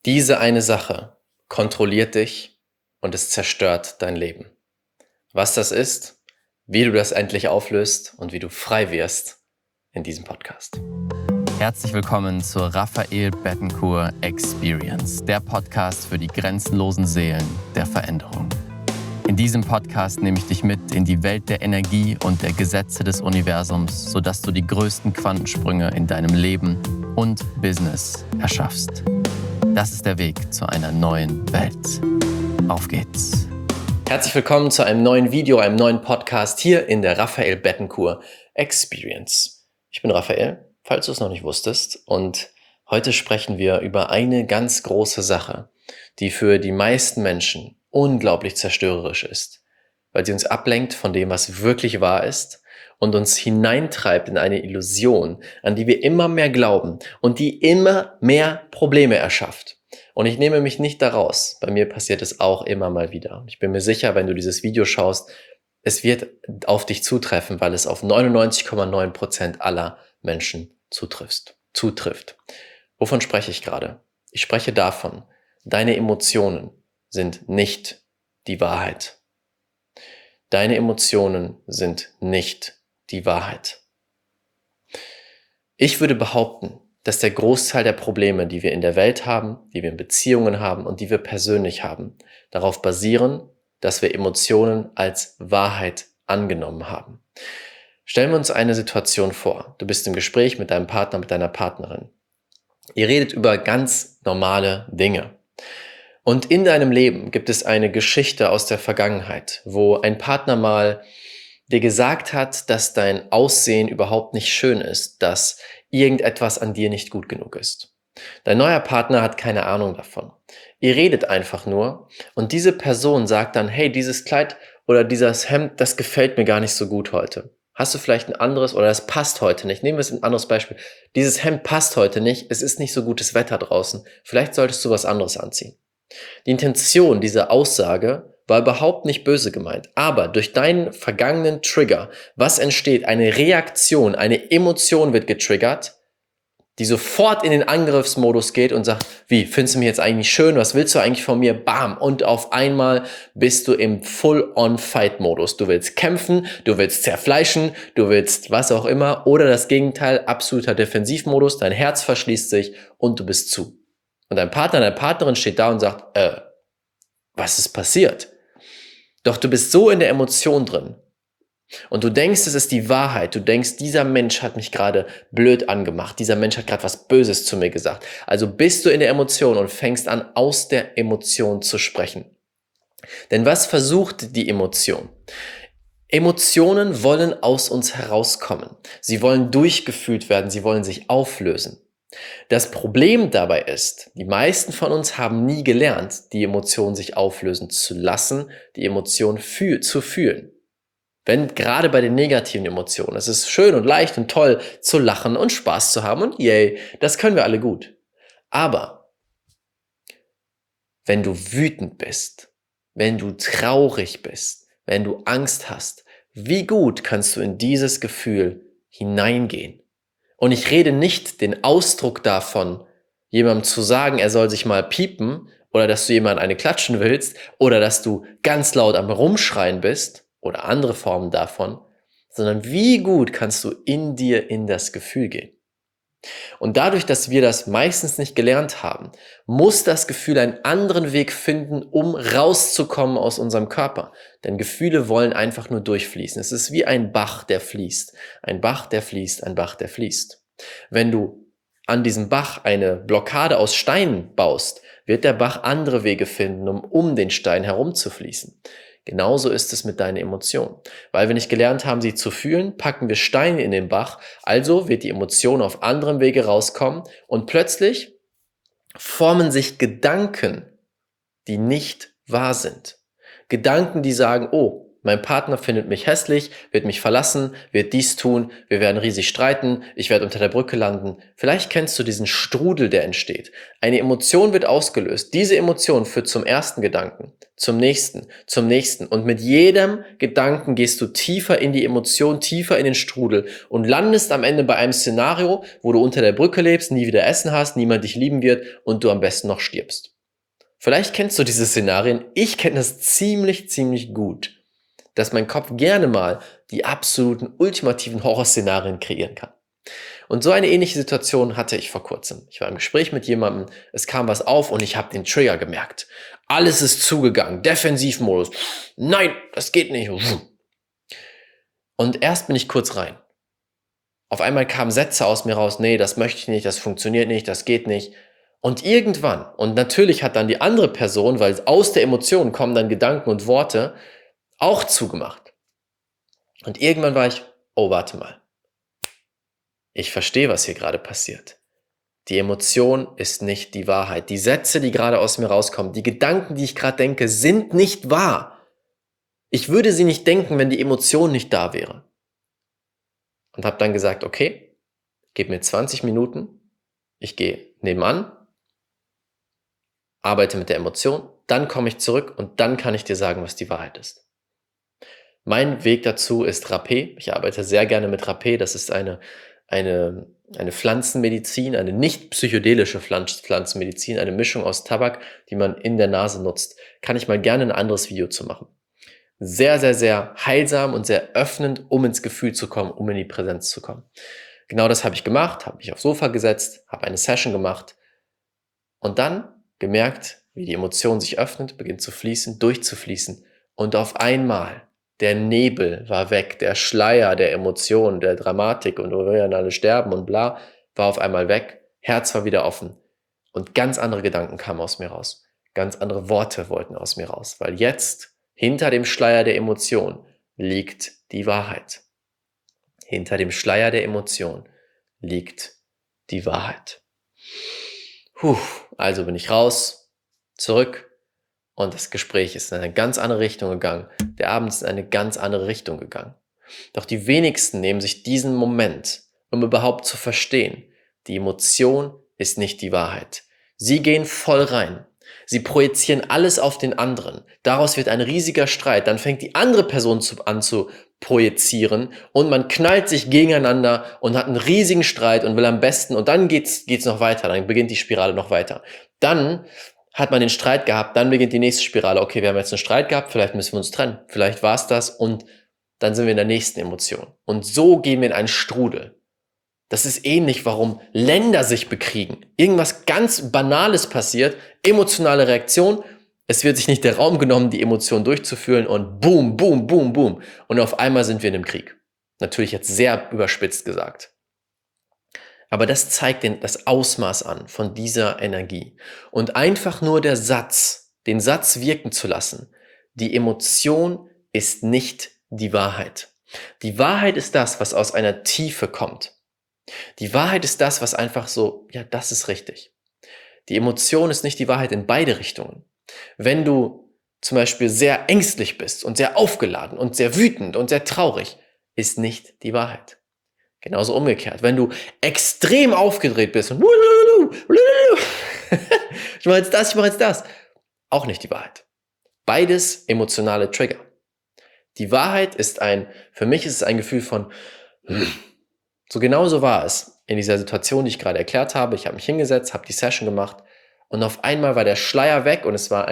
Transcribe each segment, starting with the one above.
Diese eine Sache kontrolliert dich und es zerstört dein Leben. Was das ist, wie du das endlich auflöst und wie du frei wirst in diesem Podcast. Herzlich willkommen zur Raphael Bettencourt Experience, der Podcast für die grenzenlosen Seelen der Veränderung. In diesem Podcast nehme ich dich mit in die Welt der Energie und der Gesetze des Universums, sodass du die größten Quantensprünge in deinem Leben und Business erschaffst. Das ist der Weg zu einer neuen Welt. Auf geht's! Herzlich willkommen zu einem neuen Video, einem neuen Podcast hier in der Raphael Bettencourt Experience. Ich bin Raphael, falls du es noch nicht wusstest, und heute sprechen wir über eine ganz große Sache, die für die meisten Menschen unglaublich zerstörerisch ist, weil sie uns ablenkt von dem, was wirklich wahr ist, und uns hineintreibt in eine Illusion, an die wir immer mehr glauben und die immer mehr Probleme erschafft. Und ich nehme mich nicht daraus. Bei mir passiert es auch immer mal wieder. Ich bin mir sicher, wenn du dieses Video schaust, es wird auf dich zutreffen, weil es auf 99,9% aller Menschen zutrifft. Wovon spreche ich gerade? Ich spreche davon, deine Emotionen sind nicht die Wahrheit. Deine Emotionen sind nicht die Wahrheit. Ich würde behaupten, dass der Großteil der Probleme, die wir in der Welt haben, die wir in Beziehungen haben und die wir persönlich haben, darauf basieren, dass wir Emotionen als Wahrheit angenommen haben. Stellen wir uns eine Situation vor. Du bist im Gespräch mit deinem Partner, mit deiner Partnerin. Ihr redet über ganz normale Dinge. Und in deinem Leben gibt es eine Geschichte aus der Vergangenheit, wo ein Partner mal dir gesagt hat, dass dein Aussehen überhaupt nicht schön ist, dass irgendetwas an dir nicht gut genug ist. Dein neuer Partner hat keine Ahnung davon. Ihr redet einfach nur und diese Person sagt dann, hey, dieses Kleid oder dieses Hemd, das gefällt mir gar nicht so gut heute. Hast du vielleicht ein anderes oder das passt heute nicht? Nehmen wir es ein anderes Beispiel. Dieses Hemd passt heute nicht, es ist nicht so gutes Wetter draußen. Vielleicht solltest du was anderes anziehen. Die Intention dieser Aussage war überhaupt nicht böse gemeint, aber durch deinen vergangenen Trigger, was entsteht? Eine Reaktion, eine Emotion wird getriggert, die sofort in den Angriffsmodus geht und sagt, wie, findest du mich jetzt eigentlich schön? Was willst du eigentlich von mir? Bam! Und auf einmal bist du im Full-on-Fight-Modus. Du willst kämpfen, du willst zerfleischen, du willst was auch immer oder das Gegenteil, absoluter Defensivmodus, dein Herz verschließt sich und du bist zu. Und dein Partner, deine Partnerin steht da und sagt, was ist passiert? Doch du bist so in der Emotion drin und du denkst, es ist die Wahrheit. Du denkst, dieser Mensch hat mich gerade blöd angemacht. Dieser Mensch hat gerade was Böses zu mir gesagt. Also bist du in der Emotion und fängst an, aus der Emotion zu sprechen. Denn was versucht die Emotion? Emotionen wollen aus uns herauskommen. Sie wollen durchgefühlt werden. Sie wollen sich auflösen. Das Problem dabei ist, die meisten von uns haben nie gelernt, die Emotion sich auflösen zu lassen, die Emotion zu fühlen. Wenn gerade bei den negativen Emotionen, es ist schön und leicht und toll zu lachen und Spaß zu haben und yay, das können wir alle gut. Aber wenn du wütend bist, wenn du traurig bist, wenn du Angst hast, wie gut kannst du in dieses Gefühl hineingehen? Und ich rede nicht den Ausdruck davon, jemandem zu sagen, er soll sich mal piepen oder dass du jemandem eine klatschen willst oder dass du ganz laut am Rumschreien bist oder andere Formen davon, sondern wie gut kannst du in dir in das Gefühl gehen. Und dadurch, dass wir das meistens nicht gelernt haben, muss das Gefühl einen anderen Weg finden, um rauszukommen aus unserem Körper. Denn Gefühle wollen einfach nur durchfließen. Es ist wie ein Bach, der fließt. Ein Bach, der fließt, ein Bach, der fließt. Wenn du an diesem Bach eine Blockade aus Steinen baust, wird der Bach andere Wege finden, um den Stein herumzufließen. Genauso ist es mit deinen Emotionen. Weil wir nicht gelernt haben, sie zu fühlen, packen wir Steine in den Bach, also wird die Emotion auf anderem Wege rauskommen und plötzlich formen sich Gedanken, die nicht wahr sind. Gedanken, die sagen, oh, Mein Partner findet mich hässlich, wird mich verlassen, wird dies tun, wir werden riesig streiten, ich werde unter der Brücke landen. Vielleicht kennst du diesen Strudel, der entsteht. Eine Emotion wird ausgelöst. Diese Emotion führt zum ersten Gedanken, zum nächsten und mit jedem Gedanken gehst du tiefer in die Emotion, tiefer in den Strudel und landest am Ende bei einem Szenario, wo du unter der Brücke lebst, nie wieder Essen hast, niemand dich lieben wird und du am besten noch stirbst. Vielleicht kennst du diese Szenarien. Ich kenne das ziemlich gut, dass mein Kopf gerne mal die absoluten ultimativen Horrorszenarien kreieren kann. Und so eine ähnliche Situation hatte ich vor kurzem. Ich war im Gespräch mit jemandem, es kam was auf und ich habe den Trigger gemerkt. Alles ist zugegangen, Defensivmodus. Nein, das geht nicht. Und erst bin ich kurz rein. Auf einmal kamen Sätze aus mir raus, nee, das möchte ich nicht, das funktioniert nicht, das geht nicht. Und irgendwann, und natürlich hat dann die andere Person, weil aus der Emotion kommen dann Gedanken und Worte, auch zugemacht. Und irgendwann war ich, oh, warte mal. Ich verstehe, was hier gerade passiert. Die Emotion ist nicht die Wahrheit. Die Sätze, die gerade aus mir rauskommen, die Gedanken, die ich gerade denke, sind nicht wahr. Ich würde sie nicht denken, wenn die Emotion nicht da wäre. Und habe dann gesagt, okay, gib mir 20 Minuten, ich gehe nebenan, arbeite mit der Emotion, dann komme ich zurück und dann kann ich dir sagen, was die Wahrheit ist. Mein Weg dazu ist Rapé. Ich arbeite sehr gerne mit Rapé. Das ist eine Pflanzenmedizin, eine nicht psychedelische Pflanzenmedizin, eine Mischung aus Tabak, die man in der Nase nutzt. Kann ich mal gerne ein anderes Video zu machen. Sehr heilsam und sehr öffnend, um ins Gefühl zu kommen, um in die Präsenz zu kommen. Genau das habe ich gemacht, habe mich aufs Sofa gesetzt, habe eine Session gemacht und dann gemerkt, wie die Emotion sich öffnet, beginnt zu fließen, durchzufließen und auf einmal der Nebel war weg, der Schleier der Emotionen, der Dramatik und wir werden alle sterben und bla, war auf einmal weg, Herz war wieder offen und ganz andere Gedanken kamen aus mir raus, ganz andere Worte wollten aus mir raus, weil jetzt hinter dem Schleier der Emotion liegt die Wahrheit. Hinter dem Schleier der Emotion liegt die Wahrheit. Also bin ich raus, zurück und das Gespräch ist in eine ganz andere Richtung gegangen. Der Abend ist in eine ganz andere Richtung gegangen. Doch die wenigsten nehmen sich diesen Moment, um überhaupt zu verstehen, die Emotion ist nicht die Wahrheit. Sie gehen voll rein. Sie projizieren alles auf den anderen. Daraus wird ein riesiger Streit. Dann fängt die andere Person an zu projizieren und man knallt sich gegeneinander und hat einen riesigen Streit und will am besten, und dann geht's noch weiter. Dann beginnt die Spirale noch weiter. Dann hat man den Streit gehabt, dann beginnt die nächste Spirale. Okay, wir haben jetzt einen Streit gehabt, vielleicht müssen wir uns trennen. Vielleicht war es das und dann sind wir in der nächsten Emotion. Und so gehen wir in einen Strudel. Das ist ähnlich, warum Länder sich bekriegen. Irgendwas ganz Banales passiert, emotionale Reaktion, es wird sich nicht der Raum genommen, die Emotion durchzuführen und boom. Und auf einmal sind wir in einem Krieg. Natürlich jetzt sehr überspitzt gesagt. Aber das zeigt das Ausmaß an von dieser Energie. Und einfach nur den Satz wirken zu lassen. Die Emotion ist nicht die Wahrheit. Die Wahrheit ist das, was aus einer Tiefe kommt. Die Wahrheit ist das, was einfach so, ja, das ist richtig. Die Emotion ist nicht die Wahrheit in beide Richtungen. Wenn du zum Beispiel sehr ängstlich bist und sehr aufgeladen und sehr wütend und sehr traurig, ist nicht die Wahrheit. Genauso umgekehrt. Wenn du extrem aufgedreht bist und ich mache jetzt das, auch nicht die Wahrheit. Beides emotionale Trigger. Die Wahrheit ist für mich ist es ein Gefühl von, so genauso war es in dieser Situation, die ich gerade erklärt habe. Ich habe mich hingesetzt, habe die Session gemacht und auf einmal war der Schleier weg und es war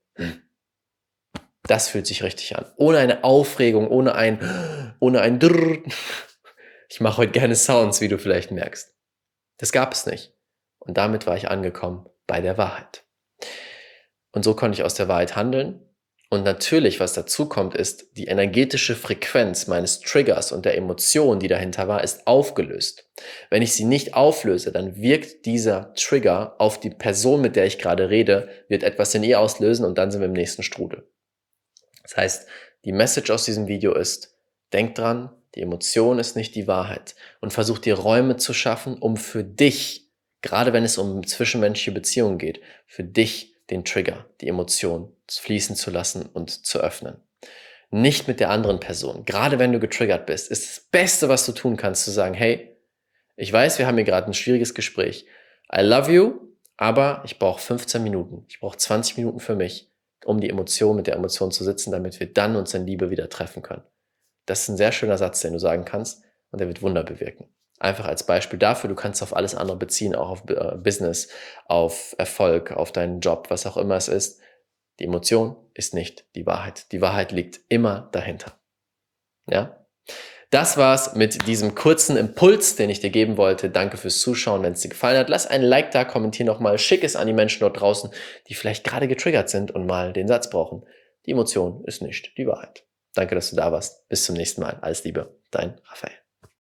das fühlt sich richtig an. Ohne eine Aufregung, ohne ein Drrr. Ich mache heute gerne Sounds, wie du vielleicht merkst. Das gab es nicht. Und damit war ich angekommen bei der Wahrheit. Und so konnte ich aus der Wahrheit handeln. Und natürlich, was dazu kommt, ist, die energetische Frequenz meines Triggers und der Emotion, die dahinter war, ist aufgelöst. Wenn ich sie nicht auflöse, dann wirkt dieser Trigger auf die Person, mit der ich gerade rede, wird etwas in ihr auslösen und dann sind wir im nächsten Strudel. Das heißt, die Message aus diesem Video ist, denk dran, die Emotion ist nicht die Wahrheit und versuch dir Räume zu schaffen, um für dich, gerade wenn es um zwischenmenschliche Beziehungen geht, für dich den Trigger, die Emotion fließen zu lassen und zu öffnen. nicht mit der anderen Person. Gerade wenn du getriggert bist, ist das Beste, was du tun kannst, zu sagen, hey, ich weiß, wir haben hier gerade ein schwieriges Gespräch. I love you, aber ich brauche 15 Minuten. Ich brauche 20 Minuten für mich, um die Emotion mit der Emotion zu sitzen, damit wir dann uns in Liebe wieder treffen können. Das ist ein sehr schöner Satz, den du sagen kannst und der wird Wunder bewirken. Einfach als Beispiel dafür, du kannst auf alles andere beziehen, auch auf Business, auf Erfolg, auf deinen Job, was auch immer es ist. Die Emotion ist nicht die Wahrheit. Die Wahrheit liegt immer dahinter. Ja? Das war's mit diesem kurzen Impuls, den ich dir geben wollte. Danke fürs Zuschauen. Wenn es dir gefallen hat, lass ein Like da, kommentier nochmal, schick es an die Menschen dort draußen, die vielleicht gerade getriggert sind und mal den Satz brauchen. Die Emotion ist nicht die Wahrheit. Danke, dass du da warst. Bis zum nächsten Mal. Alles Liebe, dein Raphael.